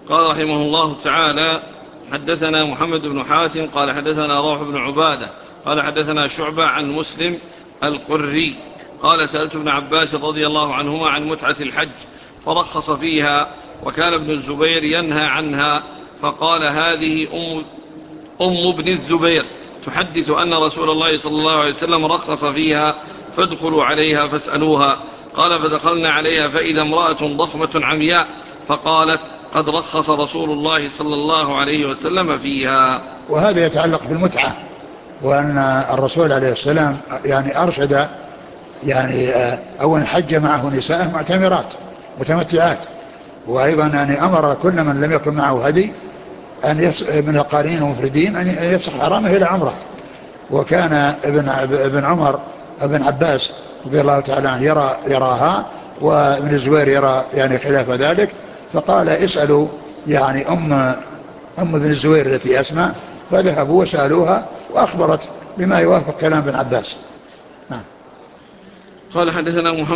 قال رحمه الله تعالى: حدثنا محمد بن حاتم قال حدثنا روح بن عبادة قال حدثنا شعبة عن مسلم القري قال: سألت ابن عباس رضي الله عنهما عن متعة الحج فرخص فيها، وكان ابن الزبير ينهى عنها، فقال: هذه أم ابن الزبير تحدث أن رسول الله صلى الله عليه وسلم رخص فيها، فادخلوا عليها فاسألوها. قال: فدخلنا عليها فإذا امرأة ضخمة عمياء، فقالت: قد رخص رسول الله صلى الله عليه وسلم فيها. وهذا يتعلق بالمتعة، وأن الرسول عليه السلام يعني أرشد، يعني أولا حج معه نساء معتمرات متمتعات، وأيضا يعني أمر كل من لم يكن معه هدي أن من القارين والمفردين أن يفسخ حرامه إلى عمره. وكان ابن عمر ابن عباس رضي الله تعالى عنه يراها، وابن الزبير يرى يعني خلاف ذلك، فقال: اسألوا يعني أم ابن الزبير التي أسمع، فذهبوا وسألوها وأخبرت بما يوافق كلام ابن عباس. قال: حدثنا محمد